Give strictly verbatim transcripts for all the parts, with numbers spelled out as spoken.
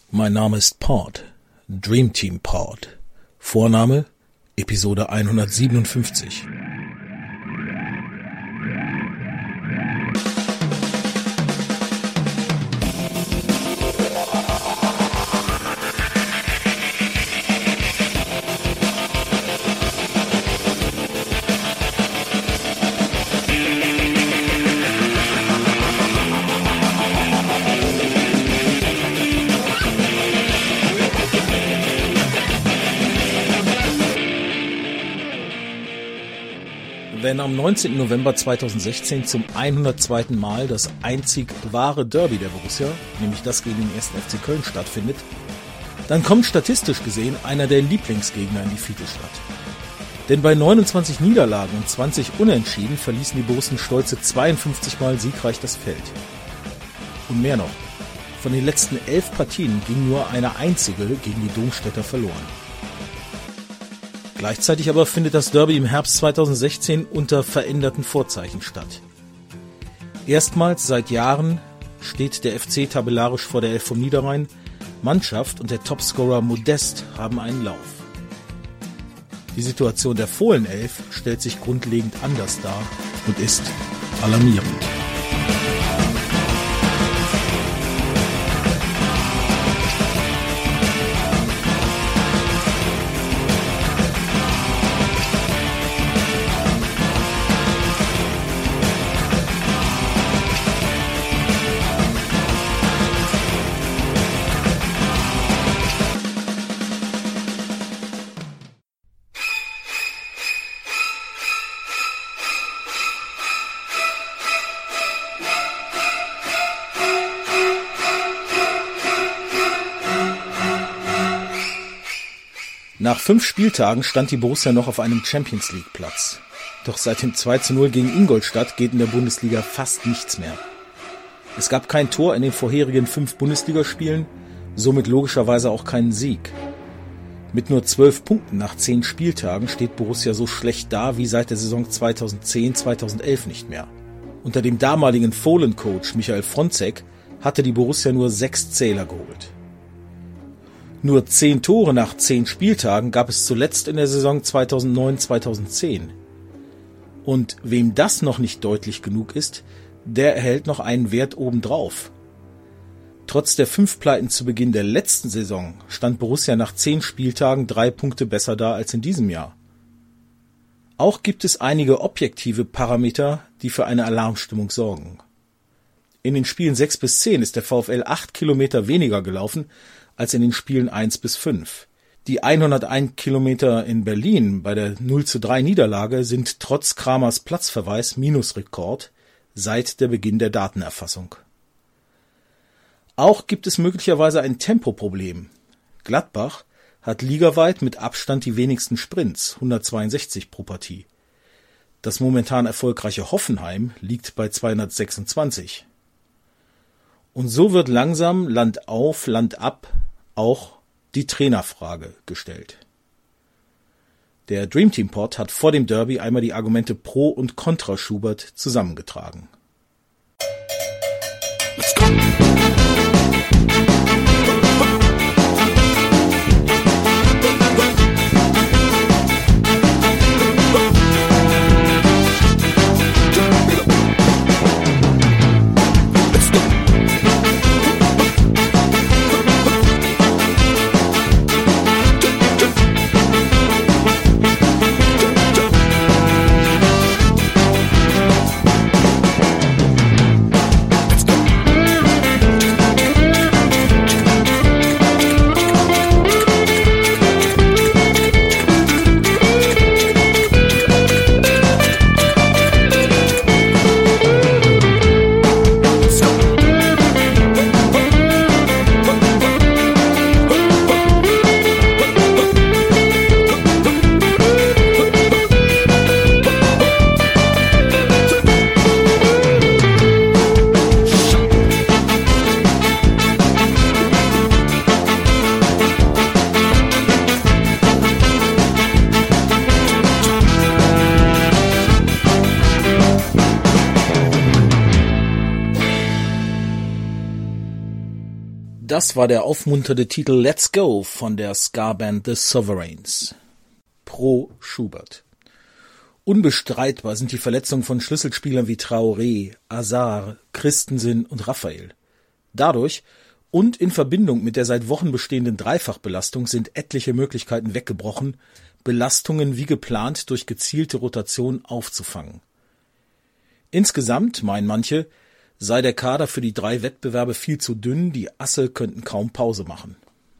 Mein Name ist Pod, Dream Team Pod. Vorname, Episode hundertsiebenundfünfzig. Wenn am neunzehnten November zweitausendsechzehn zum hundertzweiten Mal das einzig wahre Derby der Borussia, nämlich das gegen den ersten F C Köln, stattfindet, dann kommt statistisch gesehen einer der Lieblingsgegner in die Viertelstadt. Denn bei neunundzwanzig Niederlagen und zwanzig Unentschieden verließen die Borussen stolze zweiundfünfzig Mal siegreich das Feld. Und mehr noch, von den letzten elf Partien ging nur eine einzige gegen die Domstädter verloren. Gleichzeitig aber findet das Derby im Herbst zweitausendsechzehn unter veränderten Vorzeichen statt. Erstmals seit Jahren steht der F C tabellarisch vor der Elf vom Niederrhein. Mannschaft und der Topscorer Modest haben einen Lauf. Die Situation der Fohlenelf stellt sich grundlegend anders dar und ist alarmierend. Nach fünf Spieltagen stand die Borussia noch auf einem Champions-League-Platz. Doch seit dem zwei zu null gegen Ingolstadt geht in der Bundesliga fast nichts mehr. Es gab kein Tor in den vorherigen fünf Bundesligaspielen, somit logischerweise auch keinen Sieg. Mit nur zwölf Punkten nach zehn Spieltagen steht Borussia so schlecht da wie seit der Saison zweitausendzehn zweitausendelf nicht mehr. Unter dem damaligen Fohlen-Coach Michael Fronzek hatte die Borussia nur sechs Zähler geholt. Nur zehn Tore nach zehn Spieltagen gab es zuletzt in der Saison zweitausendneun zweitausendzehn. Und wem das noch nicht deutlich genug ist, der erhält noch einen Wert obendrauf. Trotz der fünf Pleiten zu Beginn der letzten Saison stand Borussia nach zehn Spieltagen drei Punkte besser da als in diesem Jahr. Auch gibt es einige objektive Parameter, die für eine Alarmstimmung sorgen. In den Spielen sechs bis zehn ist der VfL acht Kilometer weniger gelaufen als in den Spielen eins bis fünf. Die hunderteins Kilometer in Berlin bei der null zu drei Niederlage sind trotz Kramers Platzverweis Minusrekord seit der Beginn der Datenerfassung. Auch gibt es möglicherweise ein Tempoproblem. Gladbach hat ligaweit mit Abstand die wenigsten Sprints, hundertzweiundsechzig pro Partie. Das momentan erfolgreiche Hoffenheim liegt bei zweihundertsechsundzwanzig. Und so wird langsam Land auf, Land ab auch die Trainerfrage gestellt. Der Dream Team Pod hat vor dem Derby einmal die Argumente pro und contra Schubert zusammengetragen. Let's go. Das war der aufmunternde Titel Let's Go von der Ska-Band The Sovereigns. Pro Schubert. Unbestreitbar sind die Verletzungen von Schlüsselspielern wie Traoré, Azar, Christensen und Raphael. Dadurch und in Verbindung mit der seit Wochen bestehenden Dreifachbelastung sind etliche Möglichkeiten weggebrochen, Belastungen wie geplant durch gezielte Rotation aufzufangen. Insgesamt, meinen manche, sei der Kader für die drei Wettbewerbe viel zu dünn, die Asse könnten kaum Pause machen.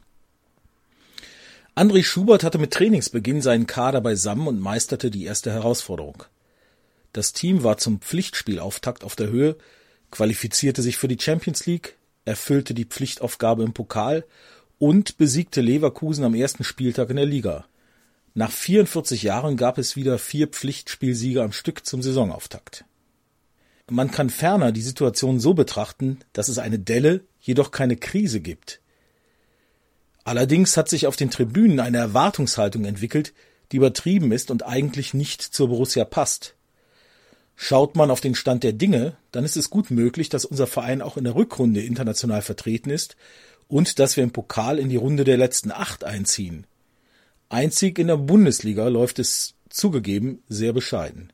André Schubert hatte mit Trainingsbeginn seinen Kader beisammen und meisterte die erste Herausforderung. Das Team war zum Pflichtspielauftakt auf der Höhe, qualifizierte sich für die Champions League, erfüllte die Pflichtaufgabe im Pokal und besiegte Leverkusen am ersten Spieltag in der Liga. Nach vierundvierzig Jahren gab es wieder vier Pflichtspielsiege am Stück zum Saisonauftakt. Man kann ferner die Situation so betrachten, dass es eine Delle, jedoch keine Krise gibt. Allerdings hat sich auf den Tribünen eine Erwartungshaltung entwickelt, die übertrieben ist und eigentlich nicht zur Borussia passt. Schaut man auf den Stand der Dinge, dann ist es gut möglich, dass unser Verein auch in der Rückrunde international vertreten ist und dass wir im Pokal in die Runde der letzten acht einziehen. Einzig in der Bundesliga läuft es, zugegeben, sehr bescheiden.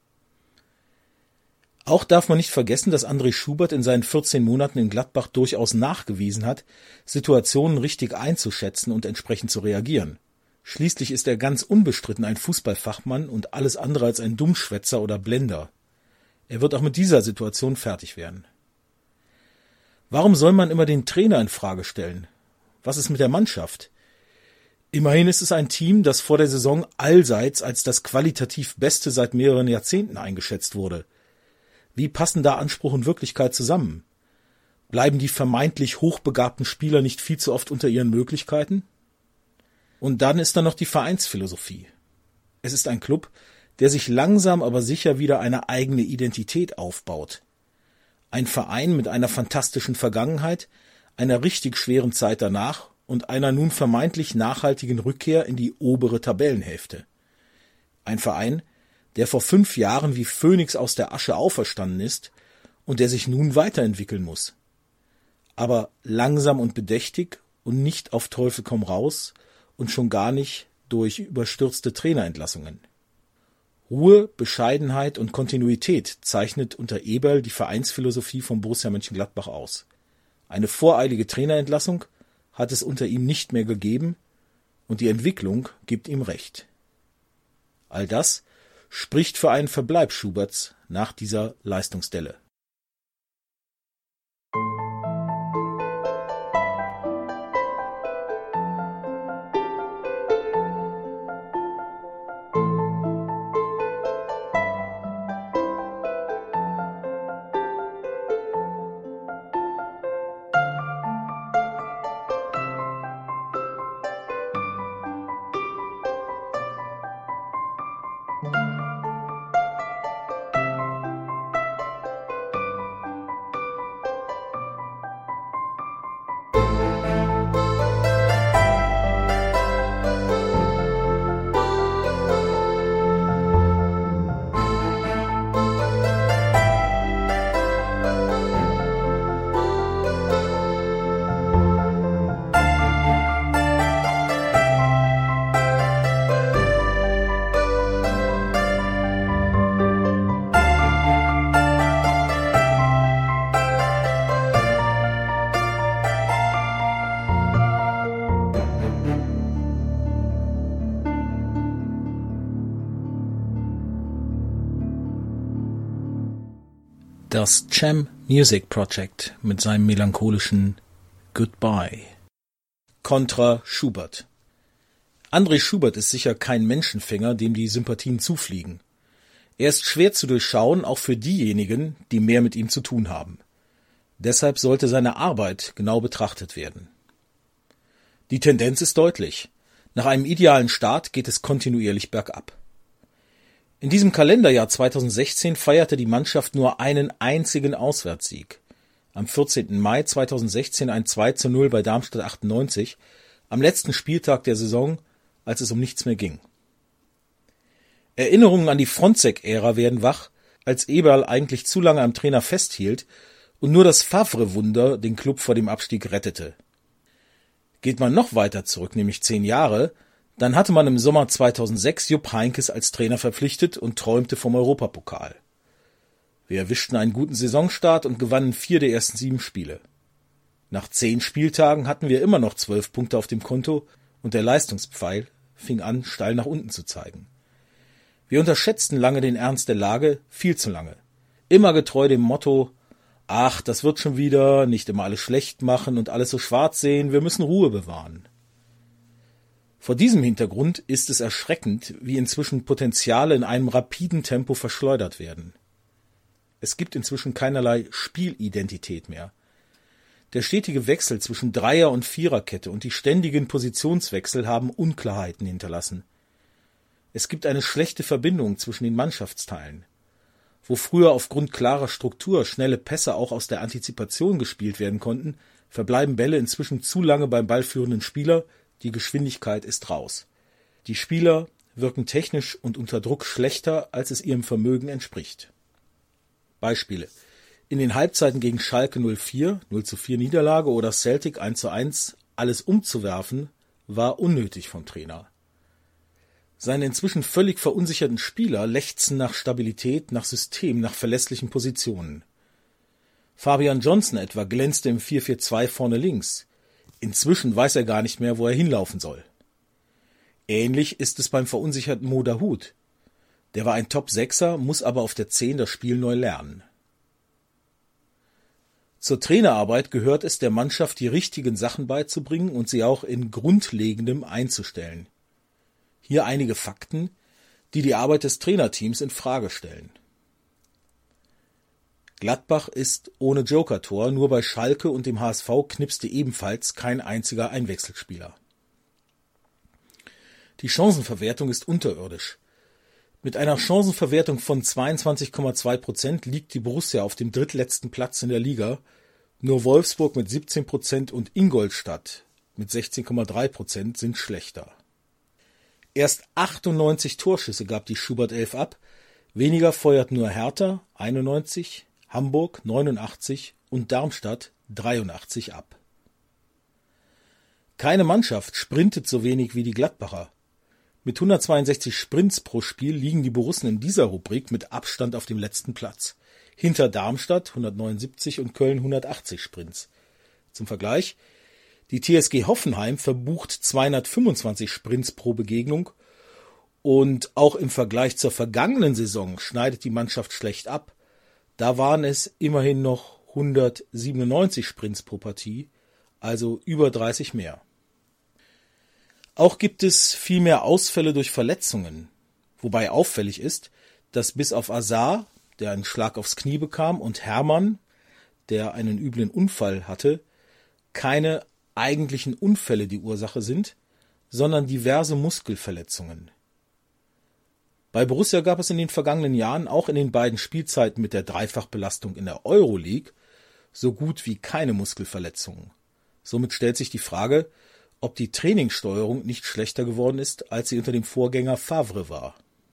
Auch darf man nicht vergessen, dass André Schubert in seinen vierzehn Monaten in Gladbach durchaus nachgewiesen hat, Situationen richtig einzuschätzen und entsprechend zu reagieren. Schließlich ist er ganz unbestritten ein Fußballfachmann und alles andere als ein Dummschwätzer oder Blender. Er wird auch mit dieser Situation fertig werden. Warum soll man immer den Trainer in Frage stellen? Was ist mit der Mannschaft? Immerhin ist es ein Team, das vor der Saison allseits als das qualitativ Beste seit mehreren Jahrzehnten eingeschätzt wurde. Wie passen da Anspruch und Wirklichkeit zusammen? Bleiben die vermeintlich hochbegabten Spieler nicht viel zu oft unter ihren Möglichkeiten? Und dann ist da noch die Vereinsphilosophie. Es ist ein Club, der sich langsam aber sicher wieder eine eigene Identität aufbaut. Ein Verein mit einer fantastischen Vergangenheit, einer richtig schweren Zeit danach und einer nun vermeintlich nachhaltigen Rückkehr in die obere Tabellenhälfte. Ein Verein, der vor fünf Jahren wie Phönix aus der Asche auferstanden ist und der sich nun weiterentwickeln muss. Aber langsam und bedächtig und nicht auf Teufel komm raus und schon gar nicht durch überstürzte Trainerentlassungen. Ruhe, Bescheidenheit und Kontinuität zeichnet unter Eberl die Vereinsphilosophie von Borussia Mönchengladbach aus. Eine voreilige Trainerentlassung hat es unter ihm nicht mehr gegeben und die Entwicklung gibt ihm recht. All das spricht für einen Verbleib Schuberts nach dieser Leistungsdelle. Das Cham Music Project mit seinem melancholischen Goodbye. Kontra Schubert. André Schubert ist sicher kein Menschenfänger, dem die Sympathien zufliegen. Er ist schwer zu durchschauen, auch für diejenigen, die mehr mit ihm zu tun haben. Deshalb sollte seine Arbeit genau betrachtet werden. Die Tendenz ist deutlich. Nach einem idealen Start geht es kontinuierlich bergab. In diesem Kalenderjahr zweitausendsechzehn feierte die Mannschaft nur einen einzigen Auswärtssieg. Am vierzehnten Mai zweitausendsechzehn ein zwei zu null bei Darmstadt achtundneunzig, am letzten Spieltag der Saison, als es um nichts mehr ging. Erinnerungen an die Fronzek-Ära werden wach, als Eberl eigentlich zu lange am Trainer festhielt und nur das Favre-Wunder den Klub vor dem Abstieg rettete. Geht man noch weiter zurück, nämlich zehn Jahre, dann hatte man im Sommer zweitausendsechs Jupp Heynckes als Trainer verpflichtet und träumte vom Europapokal. Wir erwischten einen guten Saisonstart und gewannen vier der ersten sieben Spiele. Nach zehn Spieltagen hatten wir immer noch zwölf Punkte auf dem Konto und der Leistungspfeil fing an, steil nach unten zu zeigen. Wir unterschätzten lange den Ernst der Lage, viel zu lange. Immer getreu dem Motto, ach, das wird schon wieder, nicht immer alles schlecht machen und alles so schwarz sehen, wir müssen Ruhe bewahren. Vor diesem Hintergrund ist es erschreckend, wie inzwischen Potenziale in einem rapiden Tempo verschleudert werden. Es gibt inzwischen keinerlei Spielidentität mehr. Der stetige Wechsel zwischen Dreier- und Viererkette und die ständigen Positionswechsel haben Unklarheiten hinterlassen. Es gibt eine schlechte Verbindung zwischen den Mannschaftsteilen. Wo früher aufgrund klarer Struktur schnelle Pässe auch aus der Antizipation gespielt werden konnten, verbleiben Bälle inzwischen zu lange beim ballführenden Spieler, die Geschwindigkeit ist raus. Die Spieler wirken technisch und unter Druck schlechter, als es ihrem Vermögen entspricht. Beispiele: In den Halbzeiten gegen Schalke null vier, null zu vier Niederlage oder Celtic eins zu eins alles umzuwerfen, war unnötig vom Trainer. Seine inzwischen völlig verunsicherten Spieler lechzen nach Stabilität, nach System, nach verlässlichen Positionen. Fabian Johnson etwa glänzte im vier vier zwei vorne links. Inzwischen weiß er gar nicht mehr, wo er hinlaufen soll. Ähnlich ist es beim verunsicherten Mo Dahoud. Der war ein Top-Sechser, muss aber auf der zehn das Spiel neu lernen. Zur Trainerarbeit gehört es, der Mannschaft die richtigen Sachen beizubringen und sie auch in Grundlegendem einzustellen. Hier einige Fakten, die die Arbeit des Trainerteams in Frage stellen. Gladbach ist ohne Joker-Tor, nur bei Schalke und dem H S V knipste ebenfalls kein einziger Einwechselspieler. Die Chancenverwertung ist unterirdisch. Mit einer Chancenverwertung von zweiundzwanzig Komma zwei Prozent liegt die Borussia auf dem drittletzten Platz in der Liga, nur Wolfsburg mit siebzehn Prozent und Ingolstadt mit sechzehn Komma drei Prozent sind schlechter. Erst achtundneunzig Torschüsse gab die Schubert elf ab, weniger feuert nur Hertha einundneunzig, Hamburg neunundachtzig und Darmstadt dreiundachtzig ab. Keine Mannschaft sprintet so wenig wie die Gladbacher. Mit hundertzweiundsechzig Sprints pro Spiel liegen die Borussen in dieser Rubrik mit Abstand auf dem letzten Platz. Hinter Darmstadt hundertneunundsiebzig und Köln hundertachtzig Sprints. Zum Vergleich: Die T S G Hoffenheim verbucht zweihundertfünfundzwanzig Sprints pro Begegnung und auch im Vergleich zur vergangenen Saison schneidet die Mannschaft schlecht ab. Da waren es immerhin noch hundertsiebenundneunzig Sprints pro Partie, also über dreißig mehr. Auch gibt es viel mehr Ausfälle durch Verletzungen, wobei auffällig ist, dass bis auf Azar, der einen Schlag aufs Knie bekam, und Hermann, der einen üblen Unfall hatte, keine eigentlichen Unfälle die Ursache sind, sondern diverse Muskelverletzungen. Bei Borussia gab es in den vergangenen Jahren auch in den beiden Spielzeiten mit der Dreifachbelastung in der Euroleague so gut wie keine Muskelverletzungen. Somit stellt sich die Frage, ob die Trainingssteuerung nicht schlechter geworden ist, als sie unter dem Vorgänger Favre war.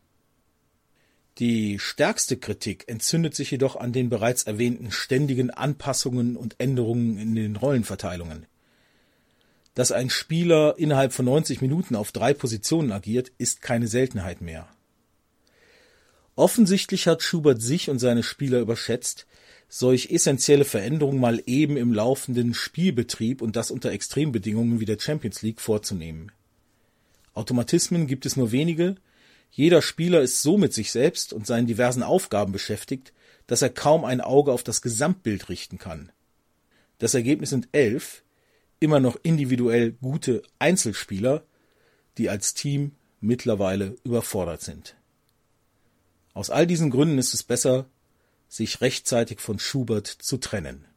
Die stärkste Kritik entzündet sich jedoch an den bereits erwähnten ständigen Anpassungen und Änderungen in den Rollenverteilungen. Dass ein Spieler innerhalb von neunzig Minuten auf drei Positionen agiert, ist keine Seltenheit mehr. Offensichtlich hat Schubert sich und seine Spieler überschätzt, solch essentielle Veränderungen mal eben im laufenden Spielbetrieb und das unter Extrembedingungen wie der Champions League vorzunehmen. Automatismen gibt es nur wenige, jeder Spieler ist so mit sich selbst und seinen diversen Aufgaben beschäftigt, dass er kaum ein Auge auf das Gesamtbild richten kann. Das Ergebnis sind elf, immer noch individuell gute Einzelspieler, die als Team mittlerweile überfordert sind. Aus all diesen Gründen ist es besser, sich rechtzeitig von Schubert zu trennen.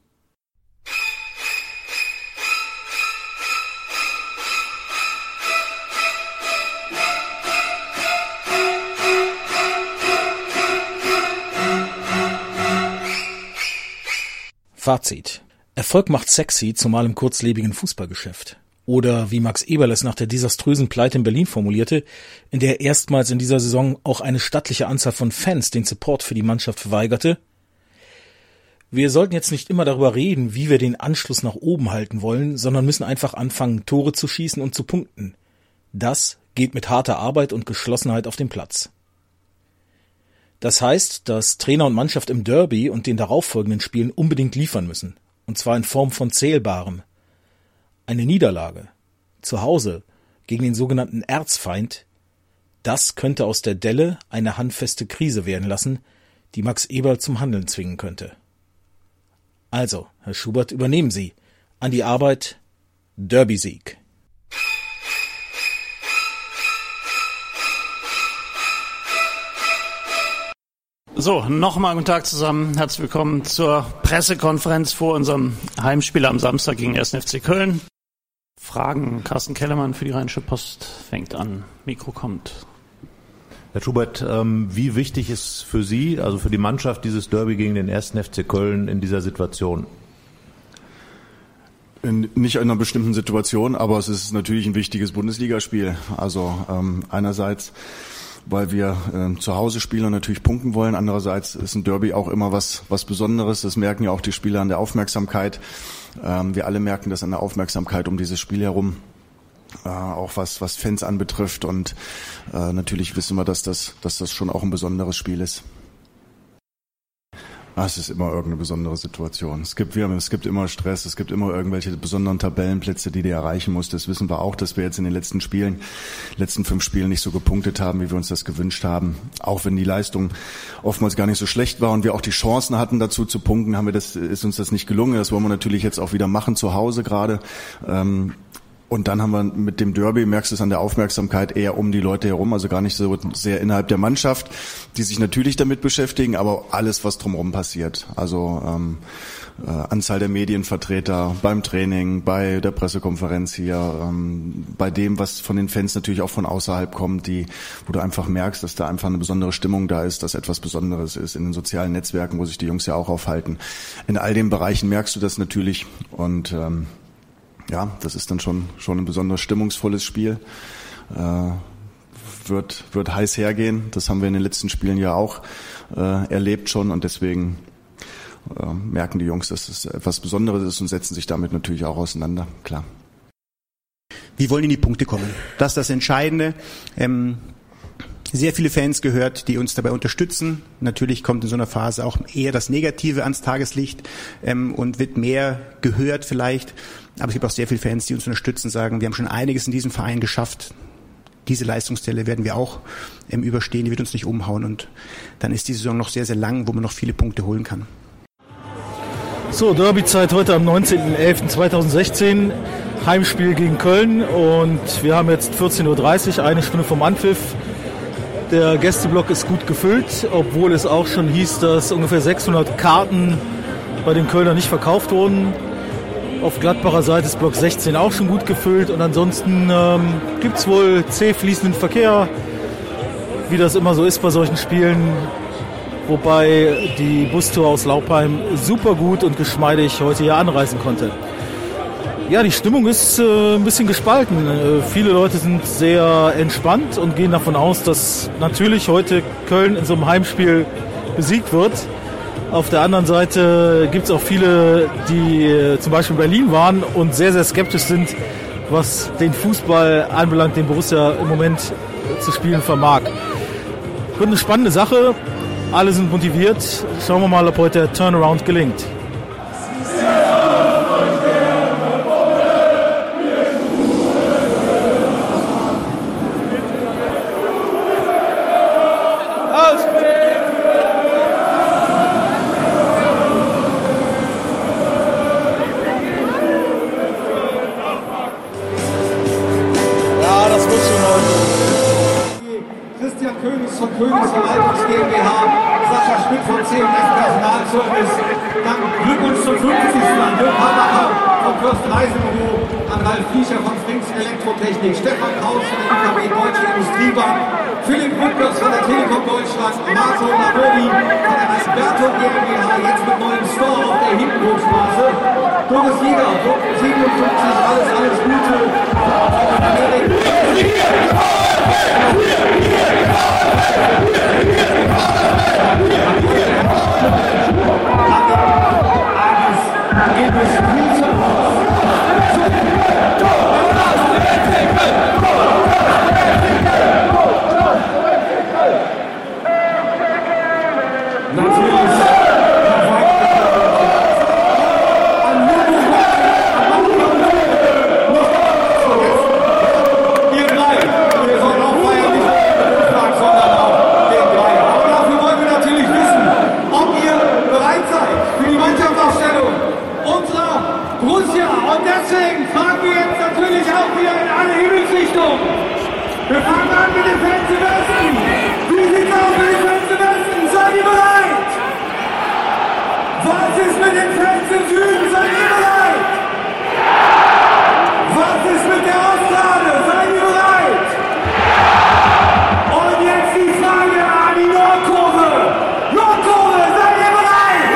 Fazit: Erfolg macht sexy, zumal im kurzlebigen Fußballgeschäft. Oder wie Max Eberl es nach der desaströsen Pleite in Berlin formulierte, in der erstmals in dieser Saison auch eine stattliche Anzahl von Fans den Support für die Mannschaft verweigerte: Wir sollten jetzt nicht immer darüber reden, wie wir den Anschluss nach oben halten wollen, sondern müssen einfach anfangen, Tore zu schießen und zu punkten. Das geht mit harter Arbeit und Geschlossenheit auf dem Platz. Das heißt, dass Trainer und Mannschaft im Derby und den darauffolgenden Spielen unbedingt liefern müssen. Und zwar in Form von Zählbarem. Eine Niederlage, zu Hause, gegen den sogenannten Erzfeind, das könnte aus der Delle eine handfeste Krise werden lassen, die Max Eberl zum Handeln zwingen könnte. Also, Herr Schubert, übernehmen Sie. An die Arbeit, Derby-Sieg. So, nochmal guten Tag zusammen. Herzlich willkommen zur Pressekonferenz vor unserem Heimspiel am Samstag gegen ersten F C Köln. Fragen, Carsten Kellermann für die Rheinische Post fängt an. Mikro kommt. Herr Schubert, ähm, wie wichtig ist für Sie, also für die Mannschaft, dieses Derby gegen den ersten F C Köln in dieser Situation? In, nicht in einer bestimmten Situation, aber es ist natürlich ein wichtiges Bundesligaspiel. Also ähm, einerseits, weil wir ähm, zu Hause spielen und natürlich punkten wollen. Andererseits ist ein Derby auch immer was was Besonderes. Das merken ja auch die Spieler an der Aufmerksamkeit. Ähm, wir alle merken das an der Aufmerksamkeit um dieses Spiel herum. Äh, auch was was Fans anbetrifft und äh, natürlich wissen wir, dass das dass das schon auch ein besonderes Spiel ist. Ah, es ist immer irgendeine besondere Situation. Es gibt wir haben, es gibt immer Stress, es gibt immer irgendwelche besonderen Tabellenplätze, die du erreichen musst. Das wissen wir auch, dass wir jetzt in den letzten Spielen, letzten fünf Spielen nicht so gepunktet haben, wie wir uns das gewünscht haben. Auch wenn die Leistung oftmals gar nicht so schlecht war und wir auch die Chancen hatten, dazu zu punkten, haben wir das ist uns das nicht gelungen. Das wollen wir natürlich jetzt auch wieder machen zu Hause gerade. Ähm, Und dann haben wir mit dem Derby, merkst du es an der Aufmerksamkeit, eher um die Leute herum, also gar nicht so sehr innerhalb der Mannschaft, die sich natürlich damit beschäftigen, aber alles, was drumherum passiert. Also ähm, äh, Anzahl der Medienvertreter beim Training, bei der Pressekonferenz hier, ähm, bei dem, was von den Fans natürlich auch von außerhalb kommt, die, wo du einfach merkst, dass da einfach eine besondere Stimmung da ist, dass etwas Besonderes ist in den sozialen Netzwerken, wo sich die Jungs ja auch aufhalten. In all den Bereichen merkst du das natürlich und ähm, ja, das ist dann schon schon ein besonders stimmungsvolles Spiel. Äh, wird wird heiß hergehen. Das haben wir in den letzten Spielen ja auch äh, erlebt schon und deswegen äh, merken die Jungs, dass es etwas Besonderes ist und setzen sich damit natürlich auch auseinander. Klar. Wie wollen in die Punkte kommen? Das ist das Entscheidende. Ähm, sehr viele Fans gehört, die uns dabei unterstützen. Natürlich kommt in so einer Phase auch eher das Negative ans Tageslicht ähm, und wird mehr gehört vielleicht. Aber es gibt auch sehr viele Fans, die uns unterstützen, sagen, wir haben schon einiges in diesem Verein geschafft. Diese Leistungsstelle werden wir auch ähm, überstehen, die wird uns nicht umhauen. Und dann ist die Saison noch sehr, sehr lang, wo man noch viele Punkte holen kann. So, Derby-Zeit heute am neunzehnten elften zweitausendsechzehn. Heimspiel gegen Köln und wir haben jetzt vierzehn Uhr dreißig, eine Stunde vom Anpfiff. Der Gästeblock ist gut gefüllt, obwohl es auch schon hieß, dass ungefähr sechshundert Karten bei den Kölnern nicht verkauft wurden. Auf Gladbacher Seite ist Block sechzehn auch schon gut gefüllt und ansonsten ähm, gibt es wohl zäh fließenden Verkehr, wie das immer so ist bei solchen Spielen. Wobei die Bustour aus Laupheim super gut und geschmeidig heute hier anreisen konnte. Ja, die Stimmung ist äh, ein bisschen gespalten. Äh, viele Leute sind sehr entspannt und gehen davon aus, dass natürlich heute Köln in so einem Heimspiel besiegt wird. Auf der anderen Seite gibt es auch viele, die äh, zum Beispiel in Berlin waren und sehr, sehr skeptisch sind, was den Fußball anbelangt, den Borussia im Moment zu spielen vermag. Wird eine spannende Sache. Alle sind motiviert. Schauen wir mal, ob heute der Turnaround gelingt. Von Königs Verwaltungs GmbH, Sascha Schmidt vom C M S Personalservice, dann Glückwunsch zum fünfzigsten an Jörg Habacher vom Fürst Reisebüro, an Ralf Fischer von Frings Elektrotechnik, Stefan Kraus von der I K B Deutsche Industriebank, Philipp Rückers von der Telekom Deutschland, Marco Lavori von der Alberto GmbH, jetzt mit neuem Store auf der Hindenburgstraße, Doris Jäger, siebenundfünfzig, alles, alles Gute. Thank you. ihr bereit? Was ist mit der Auslade? Seid ihr bereit? Und jetzt die Frage an die Nordkurve. Nordkurve, seid ihr bereit?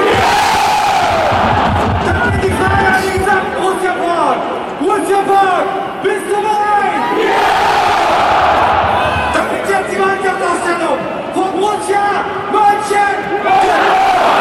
Dann die Frage an die gesamten Borussia Park. Borussia Park, bist du bereit? Dann ist jetzt die Mannschaftsausstellung von Borussia Mönchengladbach.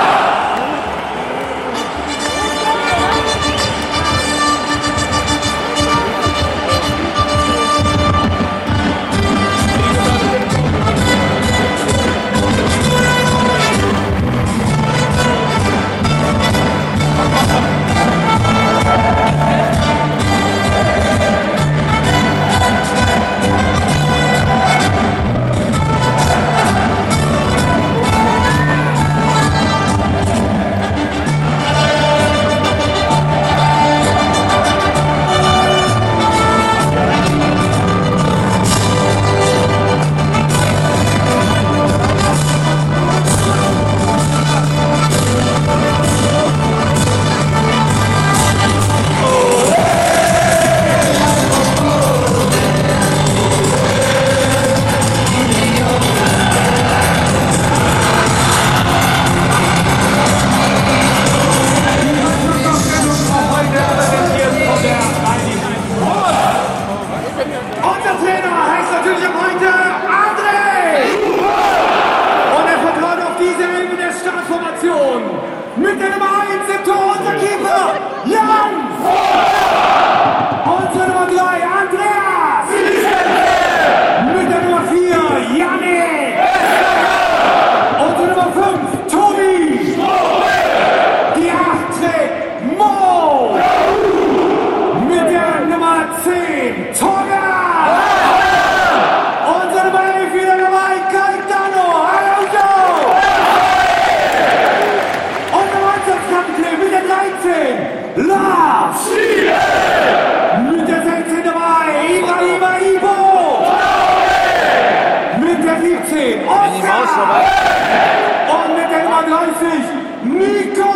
Und mit der Nummer dreißig, Nico!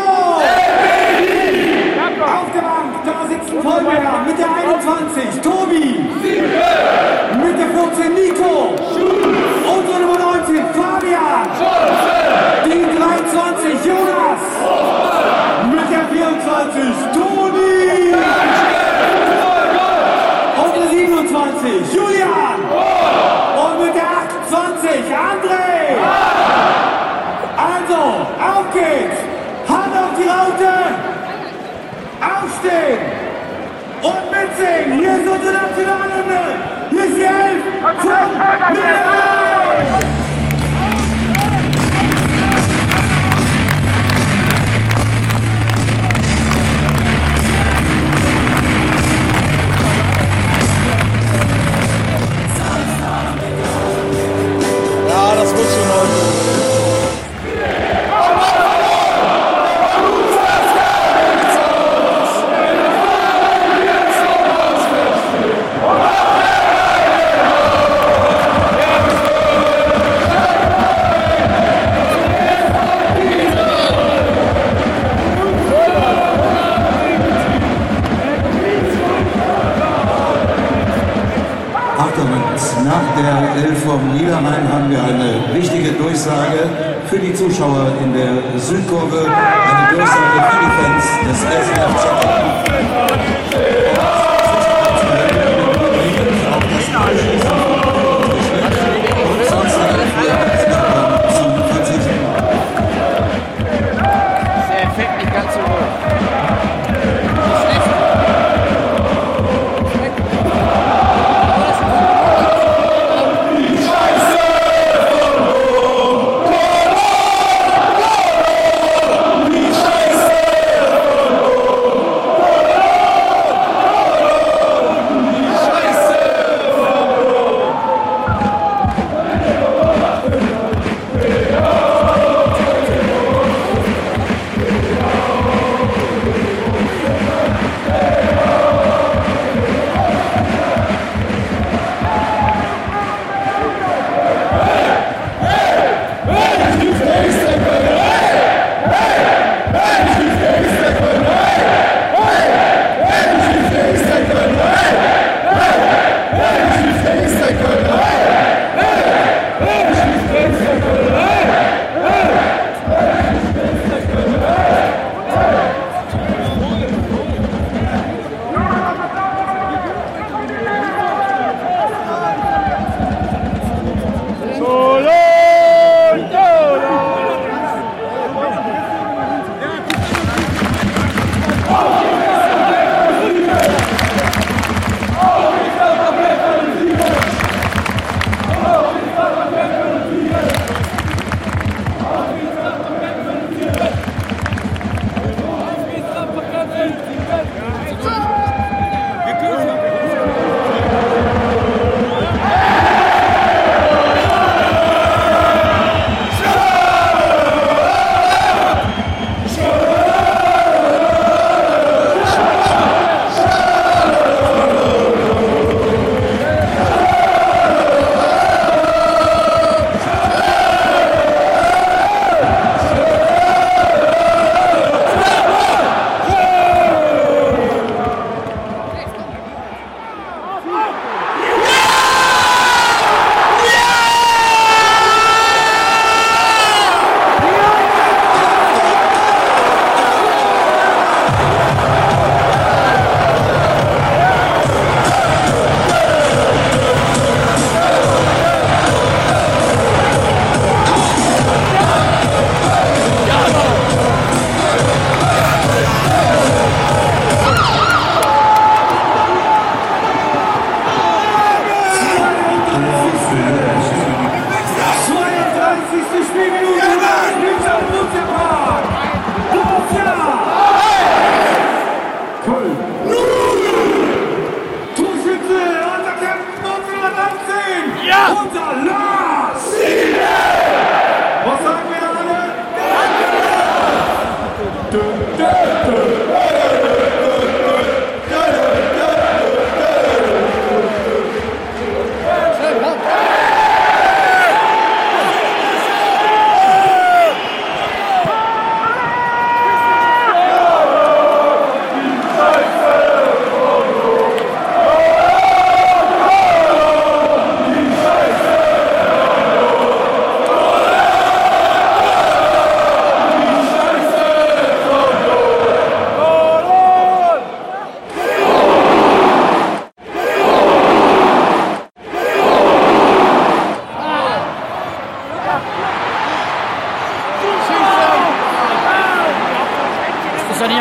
Auf der Bank, da sitzt Vollmer mit der einundzwanzig, Tobi! Mit der vierzehn, Nico! Unsere Nummer neunzehn, Fabian! Die dreiundzwanzig, Jonas! Mit der vierundzwanzig, Toni! Und der siebenundzwanzig, Julian! Und mit der achtundzwanzig, André! Also, auf geht's! Hand auf die Raute! Aufstehen! Und mitsingen! Hier ist unsere Nationalhymne! Hier ist die Elf von Niederrhein! Ja, das wird schon heute. Nach der Elf vom Niederrhein haben wir eine wichtige Durchsage für die Zuschauer in der Südkurve, eine Durchsage für die Fans des ersten F C Der Effekt nicht ganz so hoch.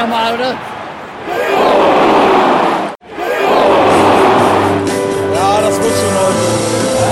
normal, oder? Ja, das wird schon heute.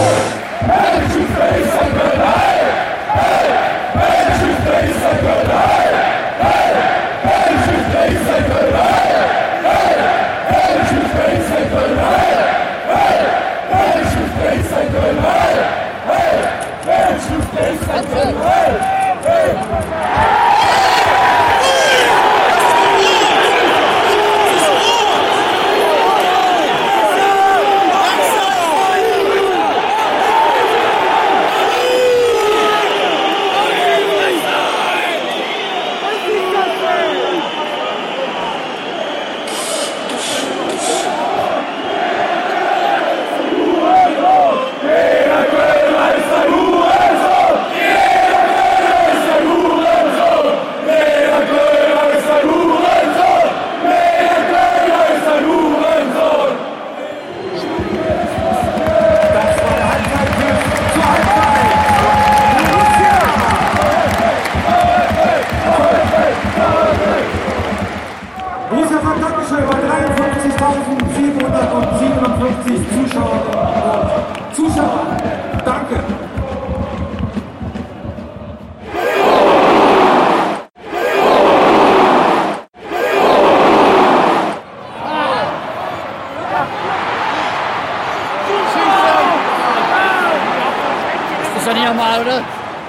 Ist doch nicht normal, oder?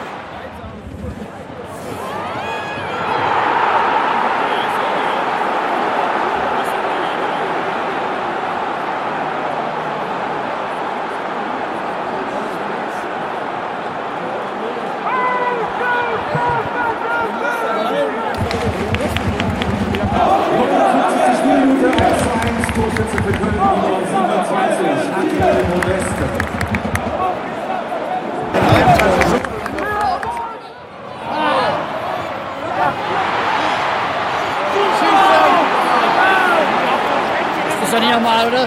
Ist doch nicht normal, oder?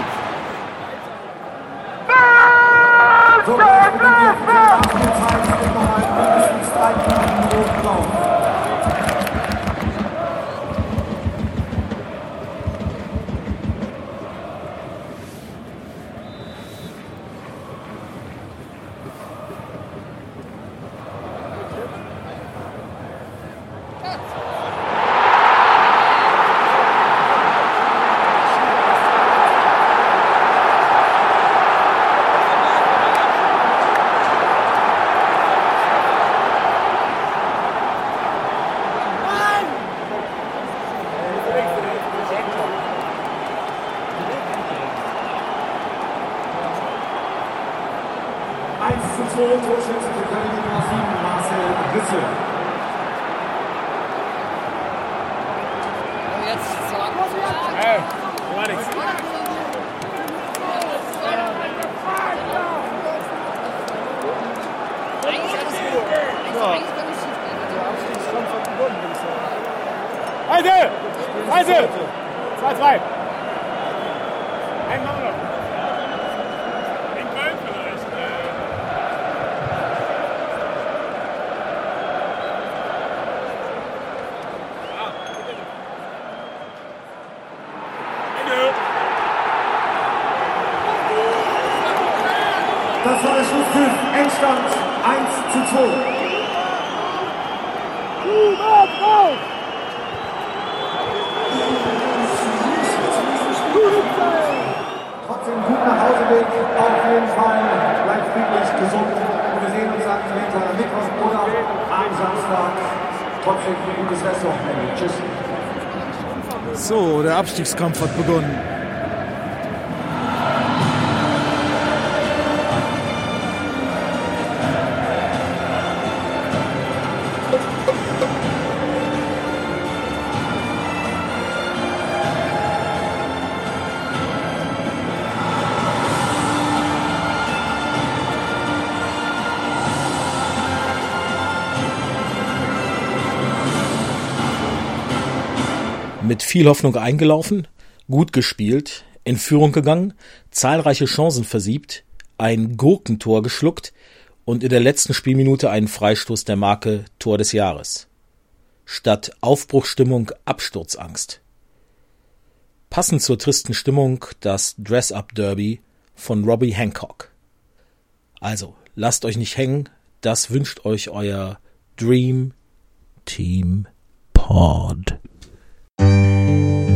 eins zu zwei, Torschütze für Köln Nummer sieben, Marcel Risse. Jetzt so. Hey, war nichts. Reise! Reise! zwei zwei. Ein Mann noch. In Köln vielleicht. Das war der Schlusspfiff. Endstand eins zu zwei. Trotzdem gut nach Hause Weg, auf jeden Fall. Bleibt friedlich, gesund. Und wir sehen uns dann entweder am Mittwoch oder am Samstag. Trotzdem ein gutes Restwochenende. Tschüss. So, der Abstiegskampf hat begonnen. Mit viel Hoffnung eingelaufen, gut gespielt, in Führung gegangen, zahlreiche Chancen versiebt, ein Gurkentor geschluckt und in der letzten Spielminute einen Freistoß der Marke Tor des Jahres. Statt Aufbruchstimmung Absturzangst. Passend zur tristen Stimmung das Dress-Up-Derby von Robbie Hancock. Also, lasst euch nicht hängen, das wünscht euch euer Dream Team Pod.